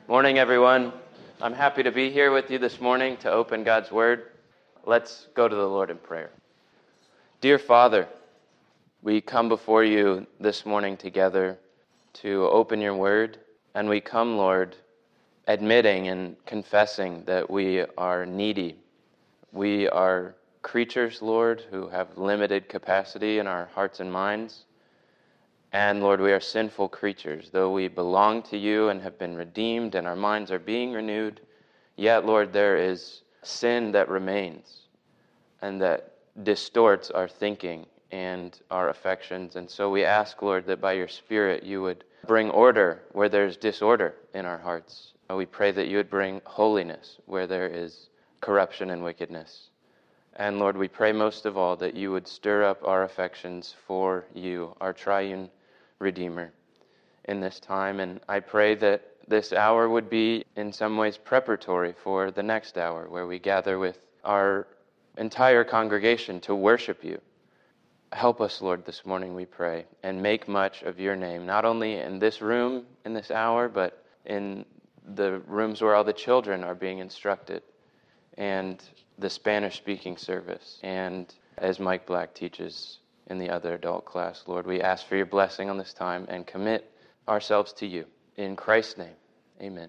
Morning, everyone. I'm happy to be here with you this morning to open God's Word. Let's go to the Lord in prayer. Dear Father, we come before you this morning together to open your Word, and we come, Lord, admitting and confessing that we are needy. We are creatures, Lord, who have limited capacity in our hearts and minds. And Lord, we are sinful creatures. Though we belong to you and have been redeemed and our minds are being renewed, yet, Lord, there is sin that remains and that distorts our thinking and our affections. And so we ask, Lord, that by your Spirit you would bring order where there's disorder in our hearts. We pray that you would bring holiness where there is corruption and wickedness. And Lord, we pray most of all that you would stir up our affections for you, our triune Redeemer, in this time. And I pray that this hour would be in some ways preparatory for the next hour, where we gather with our entire congregation to worship you. Help us, Lord, this morning, we pray, and make much of your name, not only in this room in this hour, but in the rooms where all the children are being instructed, and the Spanish-speaking service, and as Mike Black teaches in the other adult class. Lord, we ask for your blessing on this time and commit ourselves to you. In Christ's name, amen.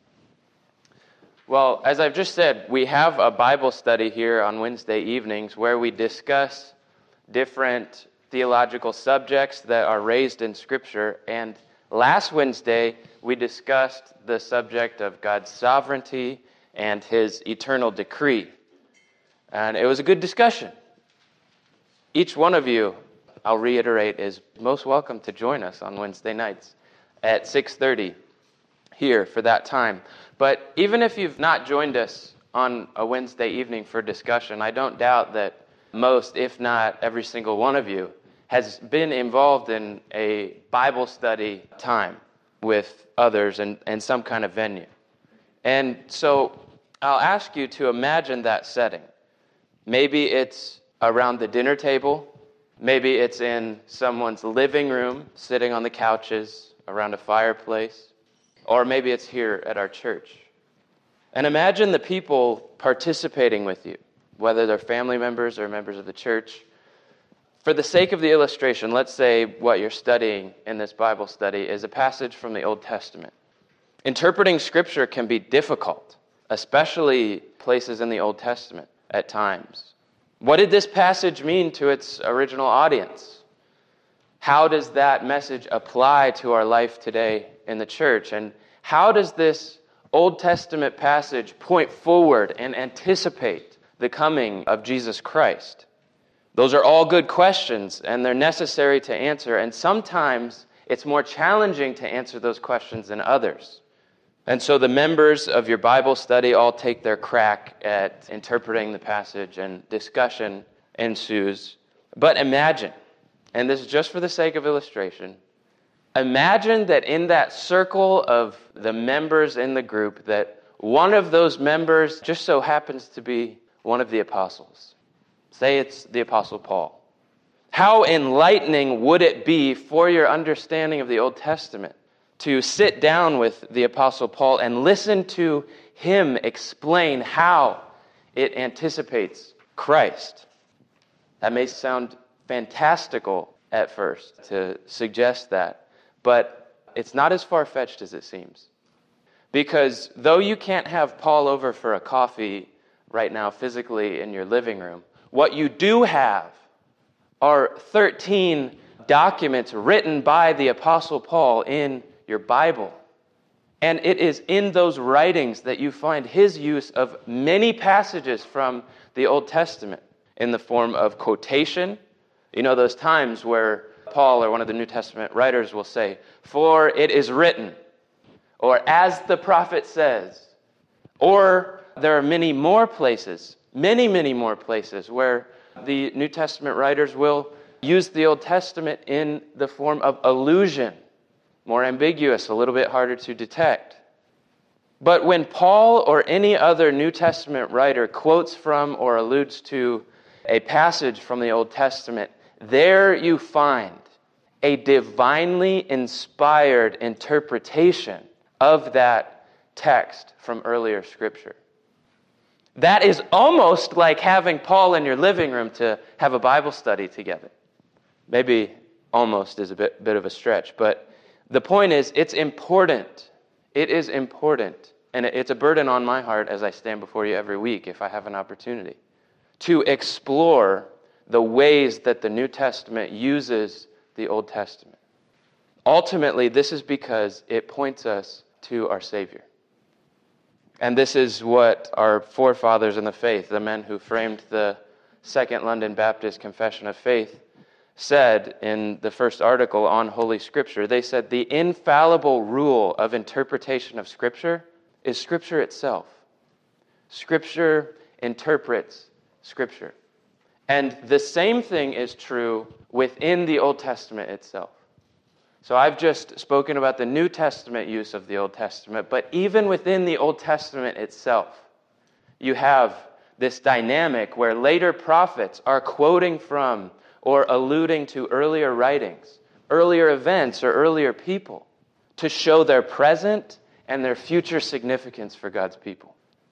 Well, as I've just said, we have a Bible study here on Wednesday evenings where we discuss different theological subjects that are raised in Scripture. And last Wednesday, we discussed the subject of God's sovereignty and his eternal decree. And it was a good discussion. Each one of you, I'll reiterate, is most welcome to join us on Wednesday nights at 6:30 here for that time. But even if you've not joined us on a Wednesday evening for discussion, I don't doubt that most, if not every single one of you, has been involved in a Bible study time with others in some kind of venue. And so I'll ask you to imagine that setting. Maybe it's around the dinner table. Maybe it's in someone's living room, sitting on the couches around a fireplace. Or maybe it's here at our church. And imagine the people participating with you, whether they're family members or members of the church. For the sake of the illustration, let's say what you're studying in this Bible study is a passage from the Old Testament. Interpreting Scripture can be difficult, especially places in the Old Testament at times. What did this passage mean to its original audience? How does that message apply to our life today in the church? And how does this Old Testament passage point forward and anticipate the coming of Jesus Christ? Those are all good questions, and they're necessary to answer. And sometimes it's more challenging to answer those questions than others. And so the members of your Bible study all take their crack at interpreting the passage, and discussion ensues. But imagine, and this is just for the sake of illustration, imagine that in that circle of the members in the group, that one of those members just so happens to be one of the apostles. Say it's the Apostle Paul. How enlightening would it be for your understanding of the Old Testament to sit down with the Apostle Paul and listen to him explain how it anticipates Christ? That may sound fantastical at first to suggest that, but it's not as far-fetched as it seems. Because though you can't have Paul over for a coffee right now physically in your living room, what you do have are 13 documents written by the Apostle Paul in your Bible. And it is in those writings that you find his use of many passages from the Old Testament in the form of quotation. You know those times where Paul or one of the New Testament writers will say, "For it is written," or "as the prophet says." Or there are many more places where the New Testament writers will use the Old Testament in the form of allusion. More ambiguous, a little bit harder to detect. But when Paul or any other New Testament writer quotes from or alludes to a passage from the Old Testament, there you find a divinely inspired interpretation of that text from earlier Scripture. That is almost like having Paul in your living room to have a Bible study together. Maybe almost is a bit of a stretch, but the point is, it's important. It is important, and it's a burden on my heart as I stand before you every week, if I have an opportunity, to explore the ways that the New Testament uses the Old Testament. Ultimately, this is because it points us to our Savior. And this is what our forefathers in the faith, the men who framed the Second London Baptist Confession of Faith, said in the first article on Holy Scripture. They said the infallible rule of interpretation of Scripture is Scripture itself. Scripture interprets Scripture. And the same thing is true within the Old Testament itself. So I've just spoken about the New Testament use of the Old Testament, but even within the Old Testament itself, you have this dynamic where later prophets are quoting from or alluding to earlier writings, earlier events, or earlier people to show their present and their future significance for God's people.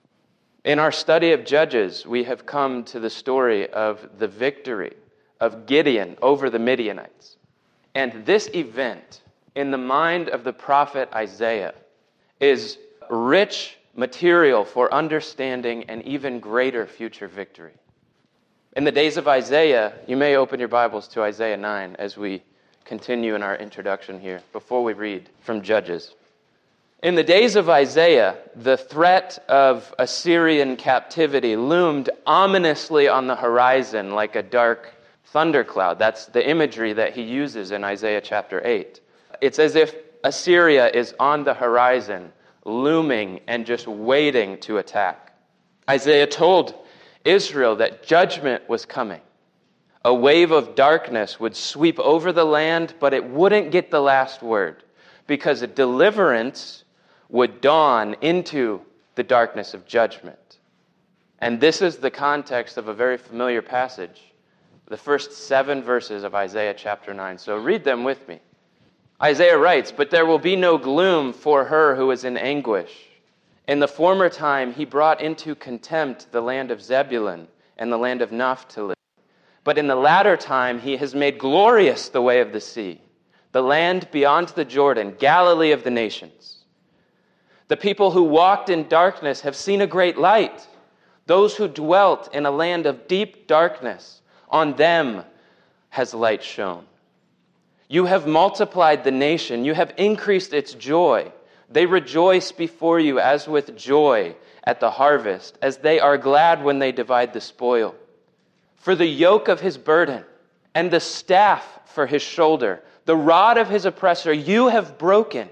In our study of Judges, we have come to the story of the victory of Gideon over the Midianites. And this event, in the mind of the prophet Isaiah, is rich material for understanding an even greater future victory. In the days of Isaiah, you may open your Bibles to Isaiah 9 as we continue in our introduction here, before we read from Judges. In the days of Isaiah, the threat of Assyrian captivity loomed ominously on the horizon like a dark thundercloud. That's the imagery that he uses in Isaiah chapter 8. It's as if Assyria is on the horizon, looming and just waiting to attack. Isaiah told Israel that judgment was coming. A wave of darkness would sweep over the land, but it wouldn't get the last word, because a deliverance would dawn into the darkness of judgment. And this is the context of a very familiar passage, the first 7 verses of Isaiah chapter 9. So read them with me. Isaiah writes, "But there will be no gloom for her who is in anguish. In the former time he brought into contempt the land of Zebulun and the land of Naphtali. But in the latter time he has made glorious the way of the sea, the land beyond the Jordan, Galilee of the nations. The people who walked in darkness have seen a great light. Those who dwelt in a land of deep darkness, on them has light shone. You have multiplied the nation. You have increased its joy. They rejoice before you as with joy at the harvest, as they are glad when they divide the spoil. For the yoke of his burden and the staff for his shoulder, the rod of his oppressor, you have broken,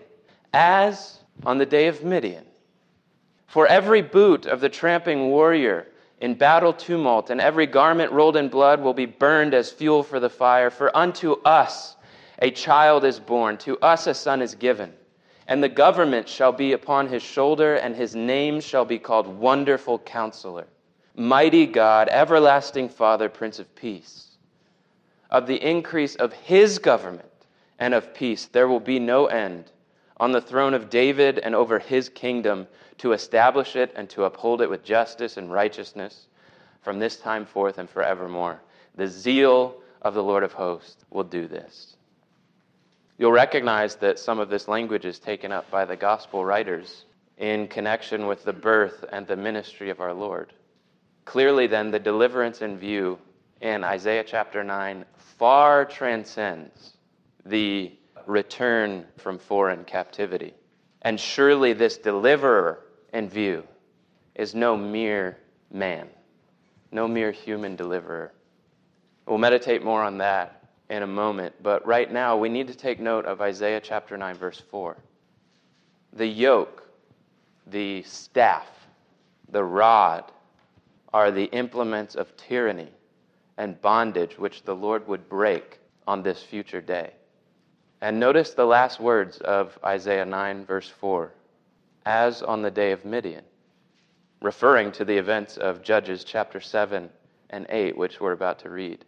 as on the day of Midian. For every boot of the tramping warrior in battle tumult and every garment rolled in blood will be burned as fuel for the fire. For unto us a child is born, to us a son is given. And the government shall be upon his shoulder, and his name shall be called Wonderful Counselor, Mighty God, Everlasting Father, Prince of Peace. Of the increase of his government and of peace there will be no end, on the throne of David and over his kingdom, to establish it and to uphold it with justice and righteousness from this time forth and forevermore. The zeal of the Lord of hosts will do this." You'll recognize that some of this language is taken up by the gospel writers in connection with the birth and the ministry of our Lord. Clearly then, the deliverance in view in Isaiah chapter 9 far transcends the return from foreign captivity. And surely this deliverer in view is no mere man, no mere human deliverer. We'll meditate more on that in a moment, but right now we need to take note of Isaiah chapter 9, verse 4. The yoke, the staff, the rod are the implements of tyranny and bondage which the Lord would break on this future day. And notice the last words of Isaiah 9, verse 4, as on the day of Midian, referring to the events of Judges chapter 7 and 8, which we're about to read.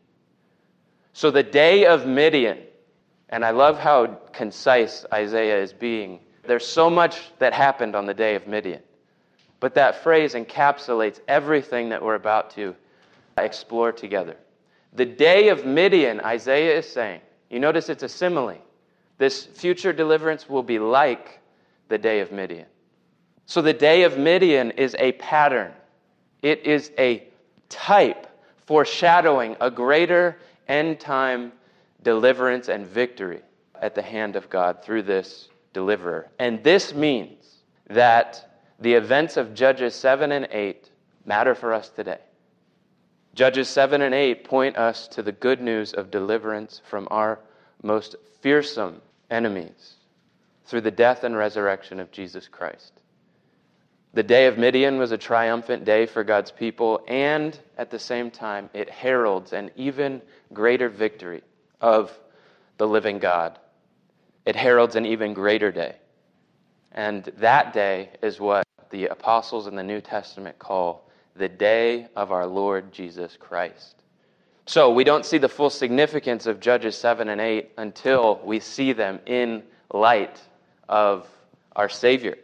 So the day of Midian, and I love how concise Isaiah is being There's so much that happened on the day of Midian. But that phrase encapsulates everything that we're about to explore together. The day of Midian, Isaiah is saying, you notice it's a simile. This future deliverance will be like the day of Midian. So the day of Midian is a pattern. It is a type foreshadowing a greater end-time deliverance and victory at the hand of God through this deliverer. And this means that the events of Judges 7 and 8 matter for us today. Judges 7 and 8 point us to the good news of deliverance from our most fearsome enemies through the death and resurrection of Jesus Christ. The day of Midian was a triumphant day for God's people, and at the same time, it heralds an even greater victory of the living God. It heralds an even greater day. And that day is what the apostles in the New Testament call the day of our Lord Jesus Christ. So we don't see the full significance of Judges 7 and 8 until we see them in light of our Savior.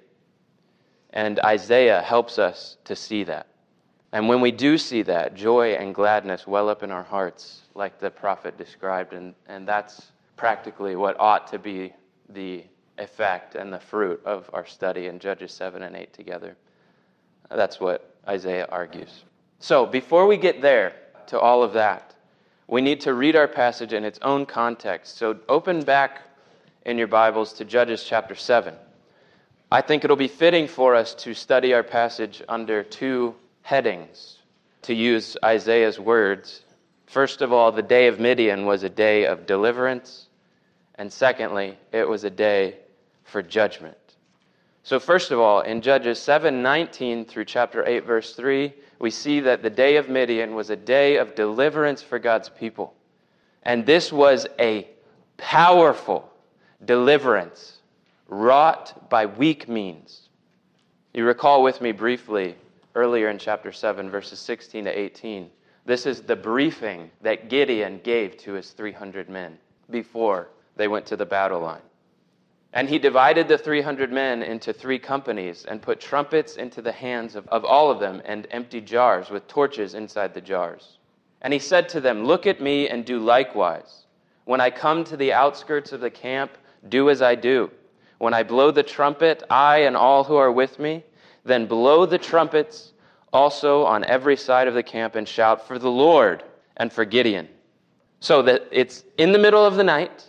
And Isaiah helps us to see that. And when we do see that, joy and gladness well up in our hearts, like the prophet described. And that's practically what ought to be the effect and the fruit of our study in Judges 7 and 8 together. That's what Isaiah argues. So before we get there to all of that, we need to read our passage in its own context. So open back in your Bibles to Judges chapter 7. I think it'll be fitting for us to study our passage under two headings, to use Isaiah's words. First of all, the day of Midian was a day of deliverance, and secondly, it was a day for judgment. So first of all, in Judges 7:19 through chapter 8, verse 3, we see that the day of Midian was a day of deliverance for God's people. And this was a powerful deliverance wrought by weak means. You recall with me briefly earlier in chapter 7, verses 16 to 18. This is the briefing that Gideon gave to his 300 men before they went to the battle line. And he divided the 300 men into 3 companies and put trumpets into the hands of all of them and empty jars with torches inside the jars. And he said to them, "Look at me and do likewise. When I come to the outskirts of the camp, do as I do. When I blow the trumpet, I and all who are with me, then blow the trumpets also on every side of the camp and shout for the Lord and for Gideon." So that it's in the middle of the night,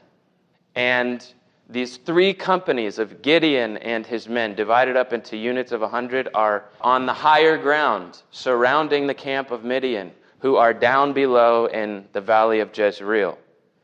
and these 3 companies of Gideon and his men, divided up into units of 100, are on the higher ground surrounding the camp of Midian, who are down below in the valley of Jezreel.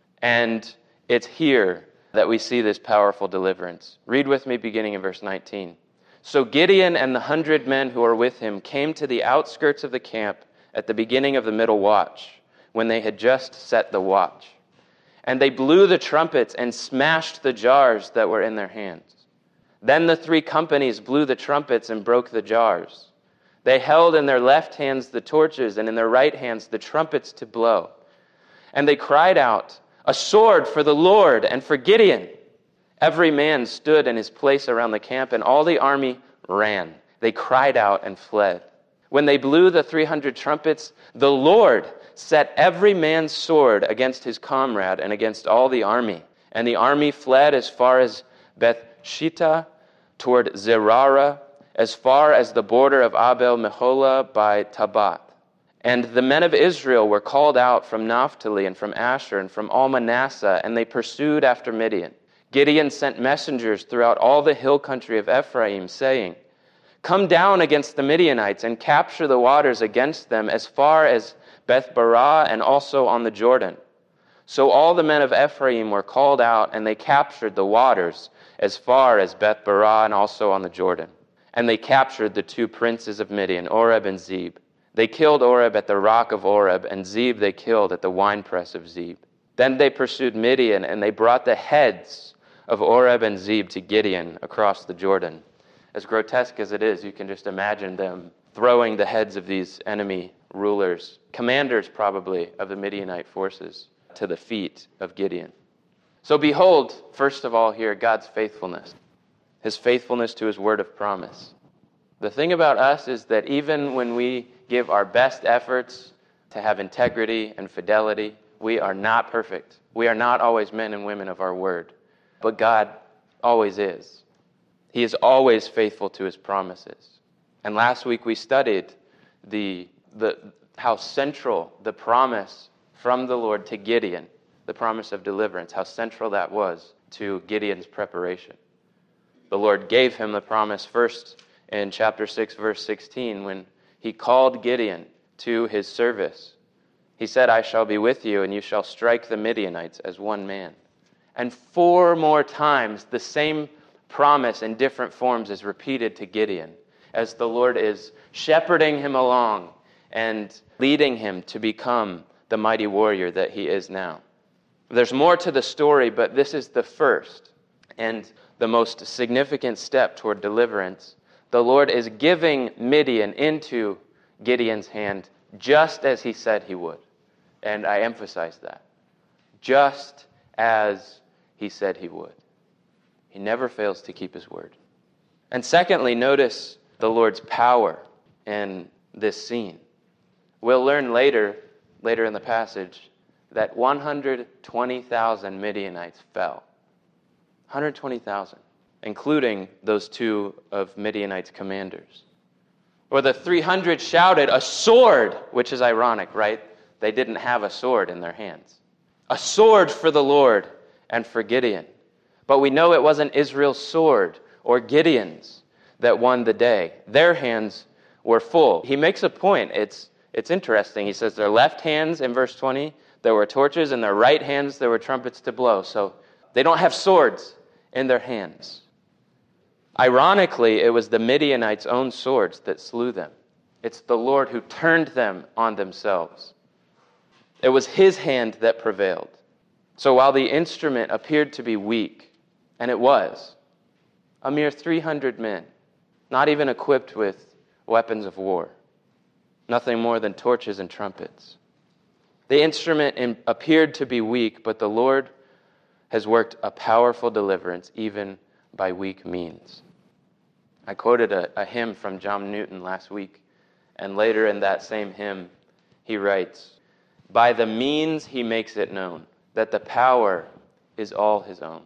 And it's here that we see this powerful deliverance. Read with me beginning in verse 19. "So Gideon and the 100 men who were with him came to the outskirts of the camp at the beginning of the middle watch, when they had just set the watch. And they blew the trumpets and smashed the jars that were in their hands. Then the 3 companies blew the trumpets and broke the jars. They held in their left hands the torches and in their right hands the trumpets to blow. And they cried out, 'A sword for the Lord and for Gideon!' Every man stood in his place around the camp, and all the army ran. They cried out and fled. When they blew the 300 trumpets, the Lord set every man's sword against his comrade and against all the army. And the army fled as far as Beth-shittah, toward Zerara, as far as the border of Abel-Meholah by Tabath. And the men of Israel were called out from Naphtali and from Asher and from all Manasseh, and they pursued after Midian. Gideon sent messengers throughout all the hill country of Ephraim, saying, 'Come down against the Midianites and capture the waters against them as far as Beth-barah and also on the Jordan.' So all the men of Ephraim were called out, and they captured the waters as far as Beth-barah and also on the Jordan. And they captured the 2 princes of Midian, Oreb and Zeb. They killed Oreb at the rock of Oreb, and Zeb they killed at the winepress of Zeb. Then they pursued Midian, and they brought the heads of Oreb and Zeb to Gideon across the Jordan." As grotesque as it is, you can just imagine them throwing the heads of these enemy rulers, commanders probably of the Midianite forces, to the feet of Gideon. So behold, first of all here, God's faithfulness. his faithfulness to his word of promise. The thing about us is that even when we give our best efforts to have integrity and fidelity, we are not perfect. We are not always men and women of our word, but God always is. He is always faithful to his promises. And last week we studied how central the promise from the Lord to Gideon, the promise of deliverance, how central that was to Gideon's preparation. The Lord gave him the promise first in chapter 6, verse 16, when he called Gideon to his service. He said, "I shall be with you, and you shall strike the Midianites as one man." And 4 more times, the same promise in different forms is repeated to Gideon, as the Lord is shepherding him along and leading him to become the mighty warrior that he is now. There's more to the story, but this is the first and the most significant step toward deliverance. The Lord is giving Midian into Gideon's hand just as he said he would. And I emphasize that. Just as he said he would. He never fails to keep his word. And secondly, notice the Lord's power in this scene. We'll learn later in the passage, that 120,000 Midianites fell. 120,000, including those 2 of Midianites' commanders. Or the 300 shouted, "A sword!" Which is ironic, right? They didn't have a sword in their hands. A sword for the Lord and for Gideon. But we know it wasn't Israel's sword or Gideon's that won the day. Their hands were full. He makes a point. It's interesting. He says their left hands, in verse 20, there were torches, and their right hands, there were trumpets to blow. So they don't have swords in their hands. Ironically, it was the Midianites' own swords that slew them. It's the Lord who turned them on themselves. It was his hand that prevailed. So while the instrument appeared to be weak, and it was, a mere 300 men, not even equipped with weapons of war, nothing more than torches and trumpets. The instrument appeared to be weak, but the Lord has worked a powerful deliverance even by weak means. I quoted a hymn from John Newton last week, and later in that same hymn, he writes, "By the means he makes it known that the power is all his own."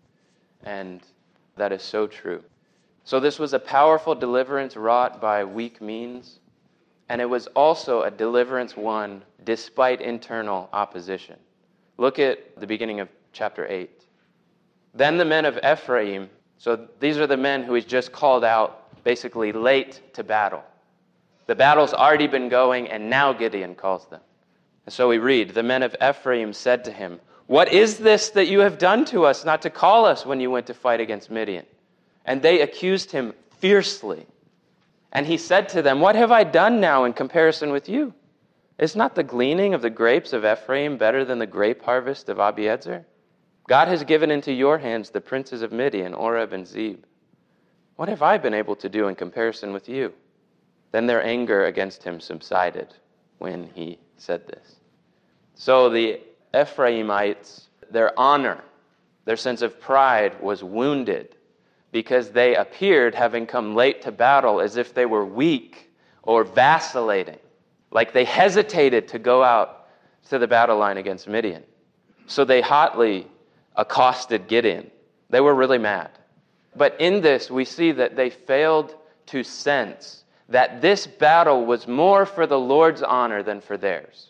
And that is so true. So this was a powerful deliverance wrought by weak means, and it was also a deliverance won despite internal opposition. Look at the beginning of chapter 8. Then the men of Ephraim, so these are the men who he's just called out, basically late to battle. The battle's already been going, and now Gideon calls them. And so we read, "The men of Ephraim said to him, 'What is this that you have done to us, not to call us when you went to fight against Midian?' And they accused him fiercely. And he said to them, 'What have I done now in comparison with you? Is not the gleaning of the grapes of Ephraim better than the grape harvest of Abiezer? God has given into your hands the princes of Midian, Oreb and Zeb. What have I been able to do in comparison with you?' Then their anger against him subsided when he said this." So the Ephraimites, their honor, their sense of pride was wounded because they appeared, having come late to battle, as if they were weak or vacillating, like they hesitated to go out to the battle line against Midian. So they hotly accosted Gideon. They were really mad. But in this, we see that they failed to sense that this battle was more for the Lord's honor than for theirs.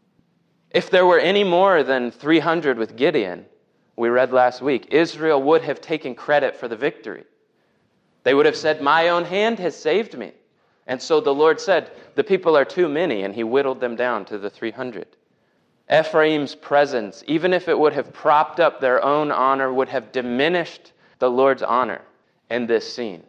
If there were any more than 300 with Gideon, we read last week, Israel would have taken credit for the victory. They would have said, "My own hand has saved me." And so the Lord said, "The people are too many," and he whittled them down to the 300. Ephraim's presence, even if it would have propped up their own honor, would have diminished the Lord's honor in this scene.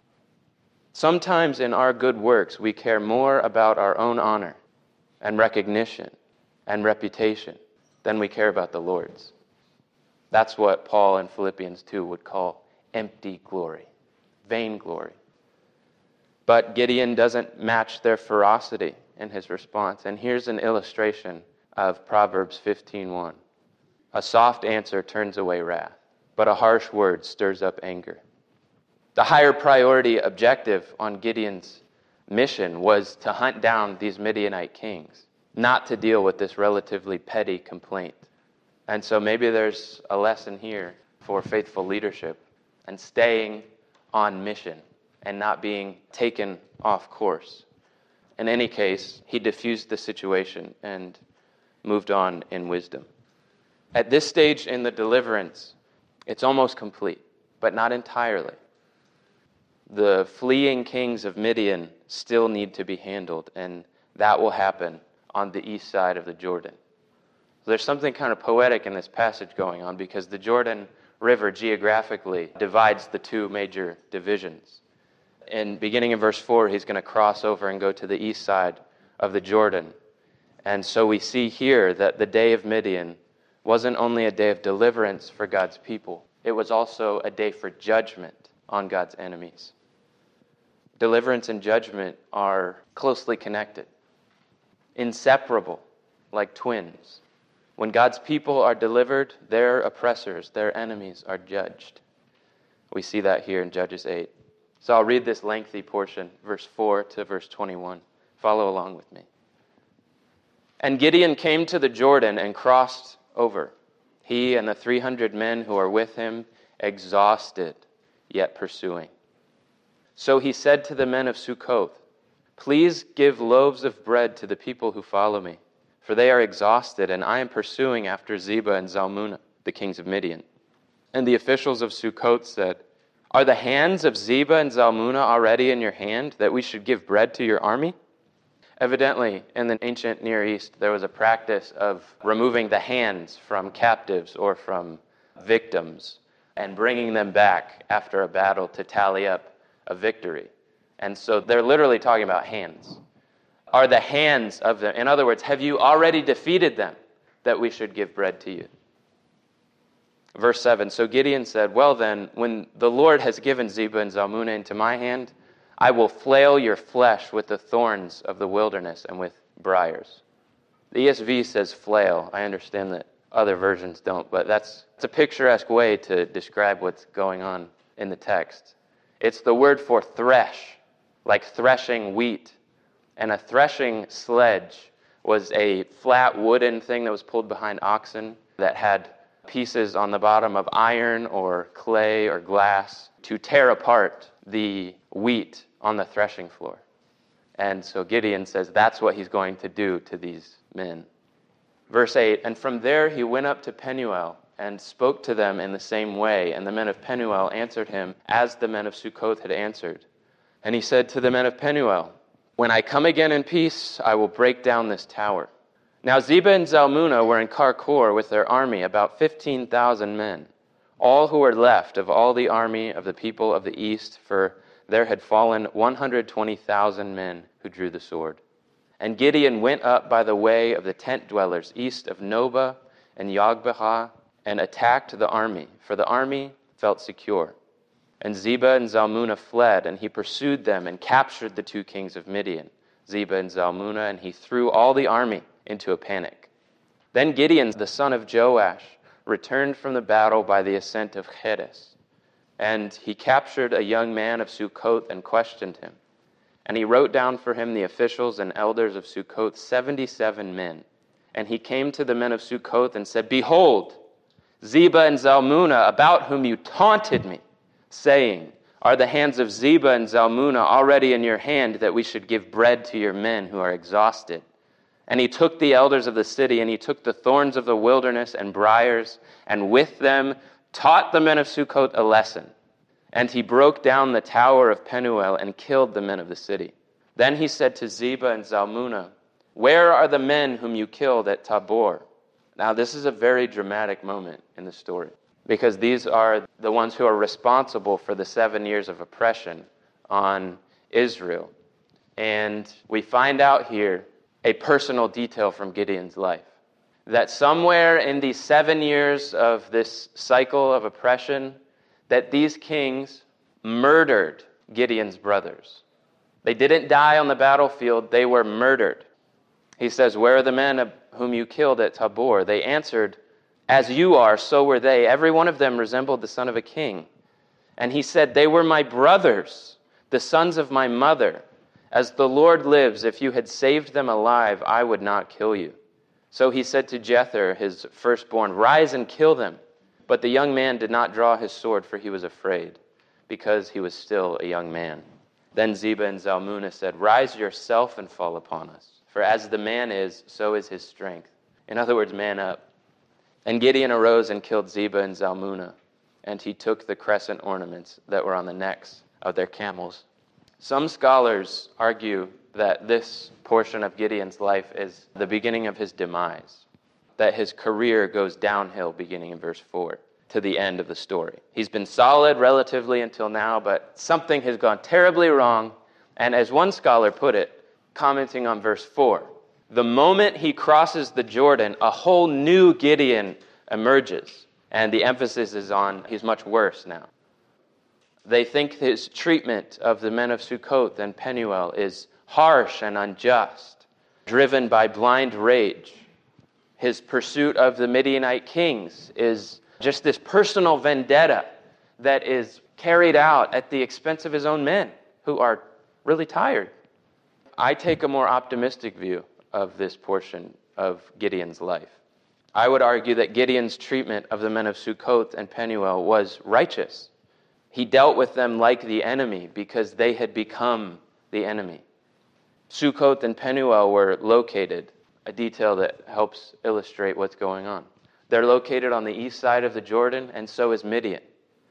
Sometimes in our good works, we care more about our own honor and recognition and reputation than we care about the Lord's. That's what Paul in Philippians 2 would call empty glory, vain glory. But Gideon doesn't match their ferocity in his response. And here's an illustration of Proverbs 15:1. A soft answer turns away wrath, but a harsh word stirs up anger. The higher priority objective on Gideon's mission was to hunt down these Midianite kings, not to deal with this relatively petty complaint. And so maybe there's a lesson here for faithful leadership and staying on mission and not being taken off course. In any case, he diffused the situation and moved on in wisdom. At this stage in the deliverance, it's almost complete, but not entirely. The fleeing kings of Midian still need to be handled, and that will happen on the east side of the Jordan. There's something kind of poetic in this passage going on because the Jordan River geographically divides the two major divisions. And beginning in verse 4, he's going to cross over and go to the east side of the Jordan. And so we see here that the day of Midian wasn't only a day of deliverance for God's people, it was also a day for judgment on God's enemies. Deliverance and judgment are closely connected, inseparable, like twins. When God's people are delivered, their oppressors, their enemies, are judged. We see that here in Judges 8. So I'll read this lengthy portion, verse 4 to verse 21. Follow along with me. And Gideon came to the Jordan and crossed over, he and the 300 men who are with him, exhausted, yet pursuing. So he said to the men of Sukkoth, "Please give loaves of bread to the people who follow me, for they are exhausted, and I am pursuing after Zebah and Zalmunna, the kings of Midian." And the officials of Sukkoth said, "Are the hands of Zebah and Zalmunna already in your hand, that we should give bread to your army?" Evidently, in the ancient Near East, there was a practice of removing the hands from captives or from victims and bringing them back after a battle to tally up a victory. And so they're literally talking about hands. Are the hands of them, in other words, have you already defeated them that we should give bread to you? Verse 7, so Gideon said, "Well then, when the Lord has given Zebah and Zalmunna into my hand, I will flail your flesh with the thorns of the wilderness and with briars." The ESV says flail. I understand that other versions don't, but it's a picturesque way to describe what's going on in the text. It's the word for thresh, like threshing wheat. And a threshing sledge was a flat wooden thing that was pulled behind oxen that had pieces on the bottom of iron or clay or glass to tear apart the wheat on the threshing floor. And so Gideon says that's what he's going to do to these men. Verse 8, and from there he went up to Penuel and spoke to them in the same way. And the men of Penuel answered him as the men of Sukkoth had answered. And he said to the men of Penuel, "When I come again in peace, I will break down this tower." Now Zebah and Zalmunna were in Karkor with their army, about 15,000 men, all who were left of all the army of the people of the east, for there had fallen 120,000 men who drew the sword. And Gideon went up by the way of the tent dwellers east of Nobah and Yogbehah and attacked the army, for the army felt secure. And Zebah and Zalmunna fled, and he pursued them and captured the two kings of Midian, Zebah and Zalmunna, and he threw all the army into a panic. Then Gideon, the son of Joash, returned from the battle by the ascent of Cheres. And he captured a young man of Sukkoth and questioned him. And he wrote down for him the officials and elders of Sukkoth, 77 men. And he came to the men of Sukkoth and said, "Behold, Zebah and Zalmunna, about whom you taunted me, saying, are the hands of Zebah and Zalmunna already in your hand, that we should give bread to your men who are exhausted?" And he took the elders of the city, and he took the thorns of the wilderness and briars, and with them taught the men of Sukkoth a lesson. And he broke down the tower of Penuel and killed the men of the city. Then he said to Zebah and Zalmunna, "Where are the men whom you killed at Tabor?" Now this is a very dramatic moment in the story, because these are the ones who are responsible for the 7 years of oppression on Israel. And we find out here a personal detail from Gideon's life, that somewhere in these 7 years of this cycle of oppression, that these kings murdered Gideon's brothers. They didn't die on the battlefield, they were murdered. He says, "Where are the men whom you killed at Tabor?" They answered, "As you are, so were they. Every one of them resembled the son of a king." And he said, "They were my brothers, the sons of my mother. As the Lord lives, if you had saved them alive, I would not kill you." So he said to Jether, his firstborn, "Rise and kill them." But the young man did not draw his sword, for he was afraid, because he was still a young man. Then Zebah and Zalmunna said, "Rise yourself and fall upon us. For as the man is, so is his strength." In other words, man up. And Gideon arose and killed Zebah and Zalmunna, and he took the crescent ornaments that were on the necks of their camels. Some scholars argue that this portion of Gideon's life is the beginning of his demise, that his career goes downhill beginning in verse 4 to the end of the story. He's been solid relatively until now, but something has gone terribly wrong. And as one scholar put it, commenting on verse 4, the moment he crosses the Jordan, a whole new Gideon emerges. And the emphasis is on he's much worse now. They think his treatment of the men of Sukkoth and Penuel is harsh and unjust, driven by blind rage. His pursuit of the Midianite kings is just this personal vendetta that is carried out at the expense of his own men, who are really tired. I take a more optimistic view of this portion of Gideon's life. I would argue that Gideon's treatment of the men of Sukkoth and Penuel was righteous. He dealt with them like the enemy because they had become the enemy. Sukkoth and Penuel were located, a detail that helps illustrate what's going on. They're located on the east side of the Jordan, and so is Midian.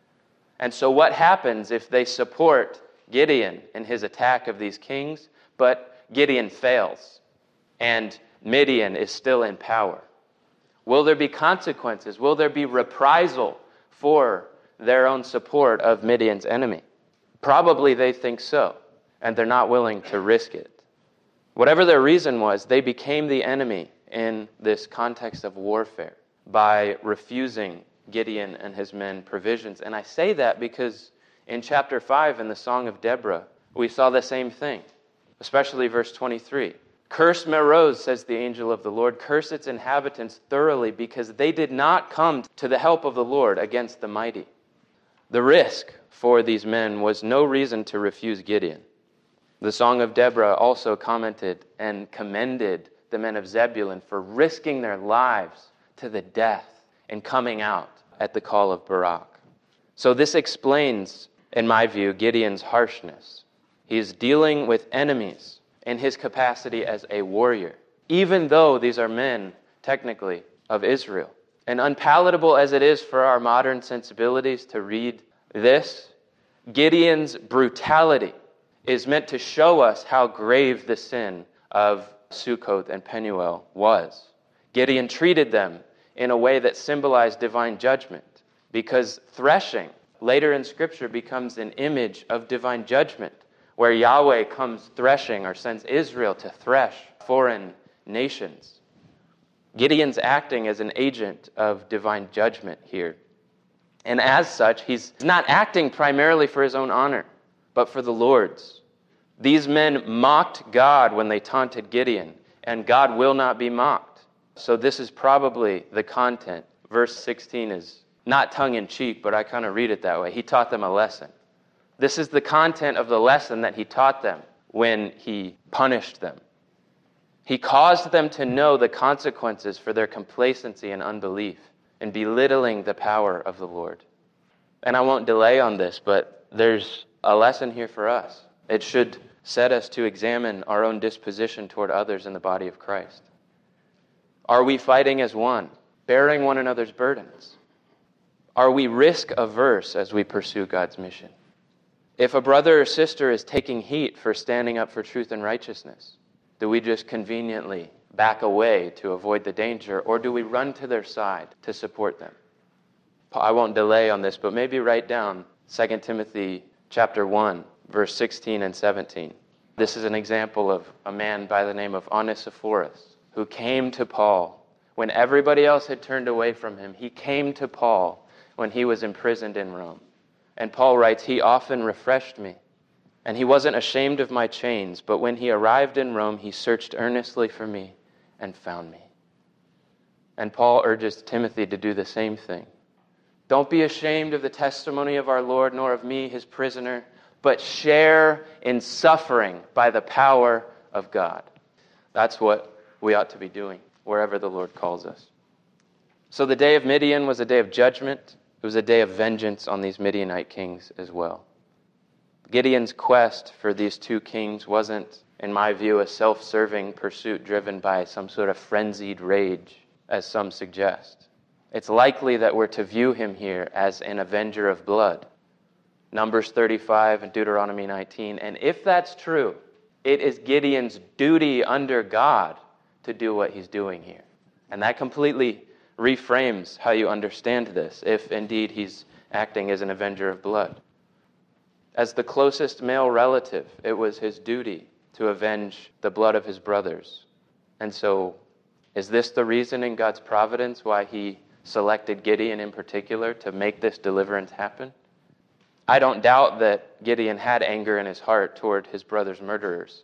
And so what happens if they support Gideon in his attack of these kings, but Gideon fails, and Midian is still in power? Will there be consequences? Will there be reprisal for their own support of Midian's enemy? Probably they think so, and they're not willing to risk it. Whatever their reason was, they became the enemy in this context of warfare by refusing Gideon and his men provisions. And I say that because in chapter 5 in the Song of Deborah, we saw the same thing, especially verse 23. "Curse Meroz," says the angel of the Lord, "curse its inhabitants thoroughly, because they did not come to the help of the Lord against the mighty." The risk for these men was no reason to refuse Gideon. The Song of Deborah also commented and commended the men of Zebulun for risking their lives to the death and coming out at the call of Barak. So this explains, in my view, Gideon's harshness. He is dealing with enemies in his capacity as a warrior, even though these are men, technically, of Israel. And unpalatable as it is for our modern sensibilities to read this, Gideon's brutality is meant to show us how grave the sin of Sukkoth and Penuel was. Gideon treated them in a way that symbolized divine judgment, because threshing later in Scripture becomes an image of divine judgment, where Yahweh comes threshing or sends Israel to thresh foreign nations. Gideon's acting as an agent of divine judgment here. And as such, he's not acting primarily for his own honor, but for the Lord's. These men mocked God when they taunted Gideon, and God will not be mocked. So this is probably the content. Verse 16 is not tongue-in-cheek, but I kind of read it that way. He taught them a lesson. This is the content of the lesson that he taught them when he punished them. He caused them to know the consequences for their complacency and unbelief and belittling the power of the Lord. And I won't delay on this, but there's a lesson here for us. It should set us to examine our own disposition toward others in the body of Christ. Are we fighting as one, bearing one another's burdens? Are we risk-averse as we pursue God's mission? If a brother or sister is taking heat for standing up for truth and righteousness, do we just conveniently back away to avoid the danger, or do we run to their side to support them? I won't delay on this, but maybe write down 2 Timothy chapter 1, verse 16 and 17. This is an example of a man by the name of Onesiphorus, who came to Paul when everybody else had turned away from him. He came to Paul when he was imprisoned in Rome. And Paul writes, "He often refreshed me, and he wasn't ashamed of my chains, but when he arrived in Rome, he searched earnestly for me and found me." And Paul urges Timothy to do the same thing. Don't be ashamed of the testimony of our Lord, nor of me, his prisoner, but share in suffering by the power of God. That's what we ought to be doing wherever the Lord calls us. So the day of Midian was a day of judgment. It was a day of vengeance on these Midianite kings as well. Gideon's quest for these two kings wasn't, in my view, a self-serving pursuit driven by some sort of frenzied rage, as some suggest. It's likely that we're to view him here as an avenger of blood. Numbers 35 and Deuteronomy 19. And if that's true, it is Gideon's duty under God to do what he's doing here. And that completely reframes how you understand this, if indeed he's acting as an avenger of blood. As the closest male relative, it was his duty to avenge the blood of his brothers. And so, is this the reason in God's providence why he selected Gideon in particular to make this deliverance happen? I don't doubt that Gideon had anger in his heart toward his brother's murderers.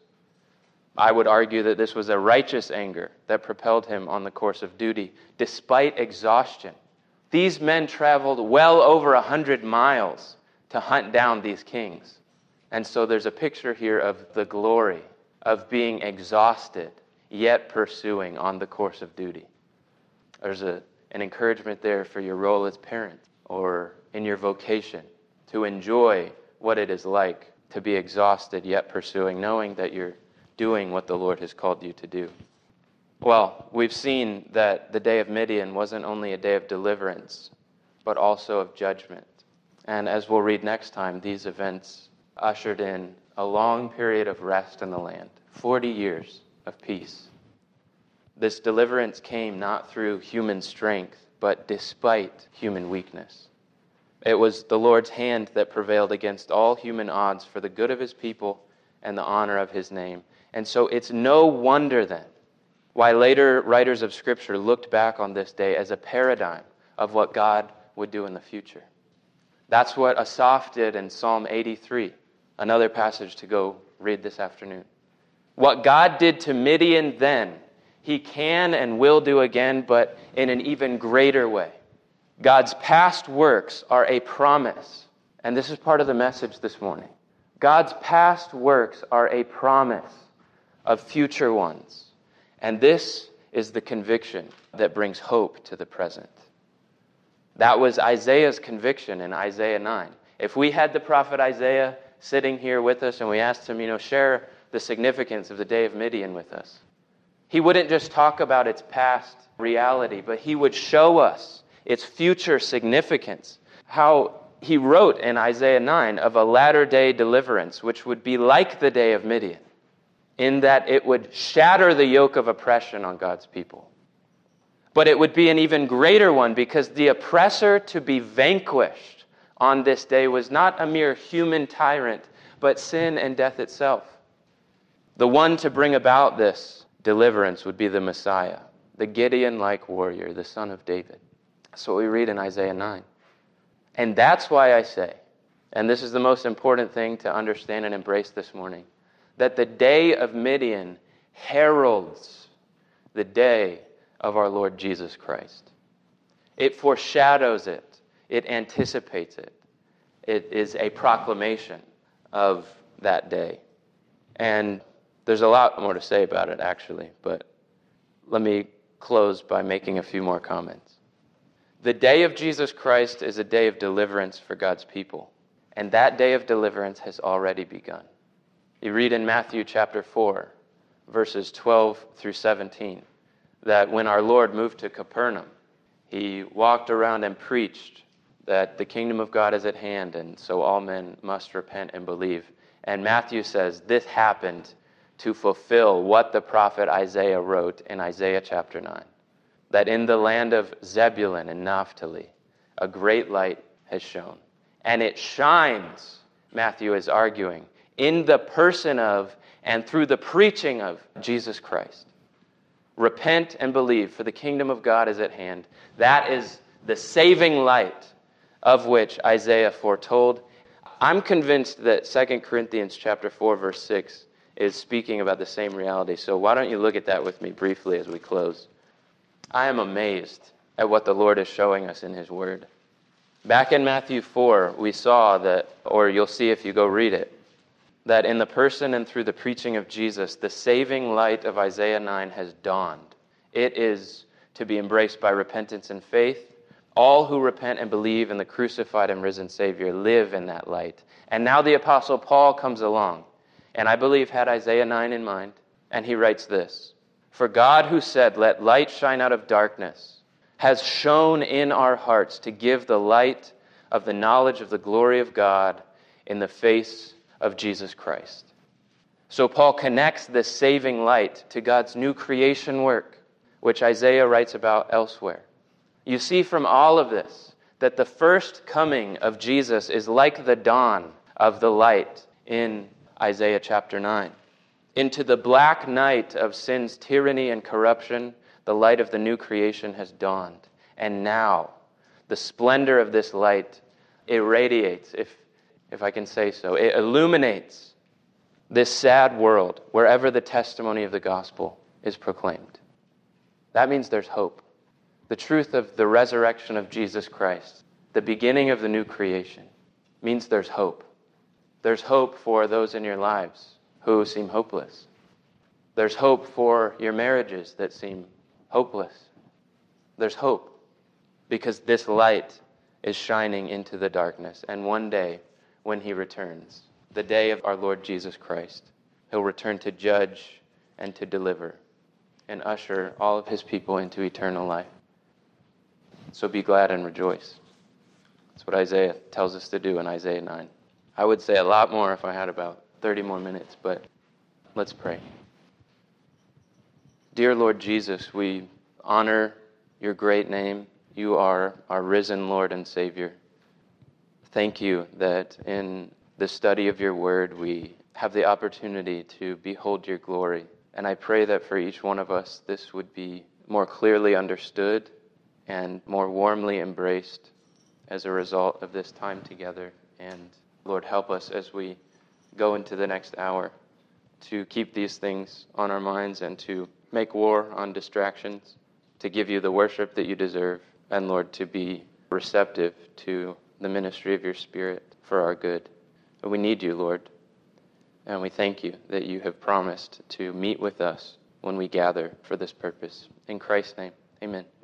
I would argue that this was a righteous anger that propelled him on the course of duty, despite exhaustion. These men traveled well over 100 miles to hunt down these kings. And so there's a picture here of the glory of being exhausted, yet pursuing on the course of duty. There's an encouragement there for your role as parent or in your vocation to enjoy what it is like to be exhausted yet pursuing, knowing that you're doing what the Lord has called you to do. Well, we've seen that the day of Midian wasn't only a day of deliverance, but also of judgment. And as we'll read next time, these events ushered in a long period of rest in the land, 40 years of peace. This deliverance came not through human strength, but despite human weakness. It was the Lord's hand that prevailed against all human odds for the good of his people and the honor of his name. And so it's no wonder then why later writers of Scripture looked back on this day as a paradigm of what God would do in the future. That's what Asaph did in Psalm 83, another passage to go read this afternoon. What God did to Midian then, he can and will do again, but in an even greater way. God's past works are a promise, and this is part of the message this morning. God's past works are a promise of future ones, and this is the conviction that brings hope to the present. That was Isaiah's conviction in Isaiah 9. If we had the prophet Isaiah sitting here with us and we asked him, share the significance of the day of Midian with us, he wouldn't just talk about its past reality, but he would show us its future significance. How he wrote in Isaiah 9 of a latter-day deliverance, which would be like the day of Midian, in that it would shatter the yoke of oppression on God's people. But it would be an even greater one because the oppressor to be vanquished on this day was not a mere human tyrant, but sin and death itself. The one to bring about this deliverance would be the Messiah, the Gideon-like warrior, the son of David. That's what we read in Isaiah 9. And that's why I say, and this is the most important thing to understand and embrace this morning, that the day of Midian heralds the day of our Lord Jesus Christ. It foreshadows it. It anticipates it. It is a proclamation of that day. And there's a lot more to say about it, actually, but let me close by making a few more comments. The day of Jesus Christ is a day of deliverance for God's people, and that day of deliverance has already begun. You read in Matthew chapter 4, verses 12 through 17, that when our Lord moved to Capernaum, he walked around and preached that the kingdom of God is at hand, and so all men must repent and believe. And Matthew says this happened to fulfill what the prophet Isaiah wrote in Isaiah chapter 9, that in the land of Zebulun and Naphtali, a great light has shone. And it shines, Matthew is arguing, in the person of and through the preaching of Jesus Christ. Repent and believe, for the kingdom of God is at hand. That is the saving light of which Isaiah foretold. I'm convinced that 2 Corinthians chapter 4, verse 6 is speaking about the same reality. So why don't you look at that with me briefly as we close. I am amazed at what the Lord is showing us in his word. Back in Matthew 4, we saw that, or you'll see if you go read it, that in the person and through the preaching of Jesus, the saving light of Isaiah 9 has dawned. It is to be embraced by repentance and faith. All who repent and believe in the crucified and risen Savior live in that light. And now the Apostle Paul comes along, and I believe had Isaiah 9 in mind, and he writes this: "For God who said, 'Let light shine out of darkness,' has shone in our hearts to give the light of the knowledge of the glory of God in the face of Jesus Christ." So Paul connects this saving light to God's new creation work, which Isaiah writes about elsewhere. You see from all of this that the first coming of Jesus is like the dawn of the light in Isaiah chapter 9. Into the black night of sin's tyranny and corruption, the light of the new creation has dawned. And now, the splendor of this light irradiates, if I can say so, it illuminates this sad world wherever the testimony of the gospel is proclaimed. That means there's hope. The truth of the resurrection of Jesus Christ, the beginning of the new creation, means there's hope. There's hope for those in your lives who seem hopeless. There's hope for your marriages that seem hopeless. There's hope because this light is shining into the darkness. And one day, when he returns, the day of our Lord Jesus Christ, he'll return to judge and to deliver and usher all of his people into eternal life. So be glad and rejoice. That's what Isaiah tells us to do in Isaiah 9. I would say a lot more if I had about 30 more minutes, but let's pray. Dear Lord Jesus, we honor your great name. You are our risen Lord and Savior. Thank you that in the study of your word we have the opportunity to behold your glory. And I pray that for each one of us this would be more clearly understood and more warmly embraced as a result of this time together. And Lord, help us as we go into the next hour to keep these things on our minds and to make war on distractions, to give you the worship that you deserve, and Lord, to be receptive to the ministry of your Spirit for our good. But we need you, Lord, and we thank you that you have promised to meet with us when we gather for this purpose. In Christ's name, amen.